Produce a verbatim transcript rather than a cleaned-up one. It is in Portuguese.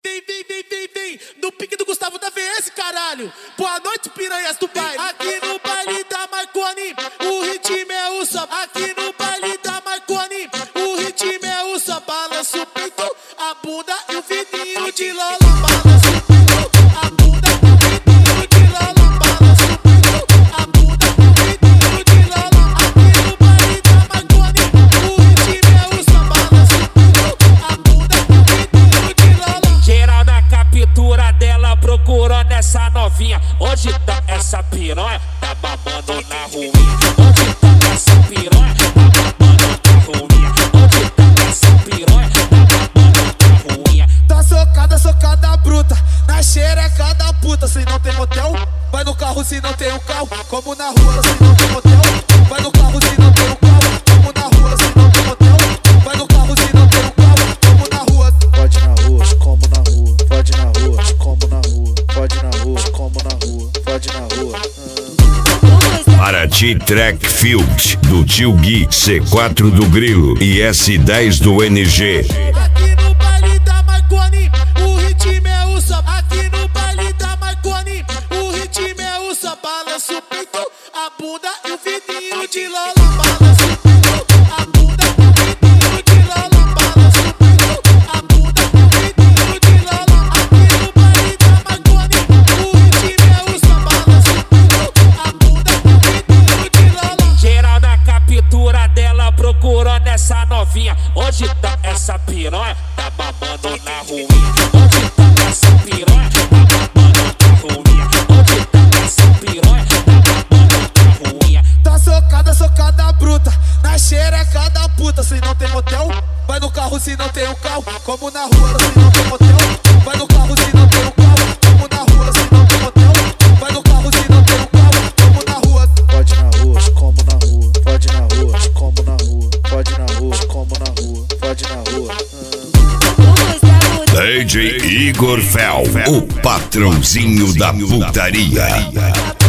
Vem, vem, vem, vem, vem, no pique do Gustavo da V S, caralho. Boa noite, piranhas do baile. Aqui no baile da Marconi, o ritmo é o samba. Aqui no baile da Marconi, o ritmo é o samba. Balança o peito, a bunda e o vidinho de Lola. Balança o peito, a bunda e o vidinho de Lola. Balança o peito, a bunda e o vidinho de Lola. Aqui no baile da Marconi, o ritmo é o samba. Balança o peito, a bunda e o vidinho de Lola. Geral na captura dela procurou nessa novinha. Onde tá essa piranha? Tá babando na ruinha. Onde tá essa piranha? Tá babando na ruinha. Onde tá essa piranha? Tá babando na ruinha. Tá socada, socada bruta, na xereca da puta. Se não tem motel, vai no carro se não tem um carro. Como na rua se não tem motel, vai no carro se não tem um carro. Como na rua se não tem motel, vai no carro se não tem um carro. Como na rua, pode na rua, como na rua, pode na rua, como na rua, pode na rua, como na rua, pode na rua. Paraty Track Field do Tio Gui, C quatro do Grilo e S dez do N G. aqui no baile da Marconi, o ritmo é o samba. Aqui no baile da Marconi, o ritmo é o samba. Balança o peito, a bunda e o vidinho de Lola. Balança o peito, a bunda e o vidinho de Lola. Balança o peito, a bunda e o vidinho de Lola. Aqui no baile da Marconi, o ritmo é o samba. Balança o peito, a bunda e o vidinho de Lola. Geral na captura dela procurou nessa novinha. Onde tá essa piranha? Tá babando na ruinha. Onde tá essa piranha? Tá babando na ruinha. Onde tá essa piranha? Tá babando na ruinha. Tá socada, socada bruta, na xereca da puta. Se não tem motel, vai no carro se não tem um carro. Como na rua se não tem motel, vai no carro se não tem um carro. Como na rua se não tem motel, vai no carro se não tem um carro. Como na rua, Pode na rua, como na rua, pode na rua, como na rua, pode na rua, como na rua, pode na rua. D J Igor Fel, o patrãozinho da putaria.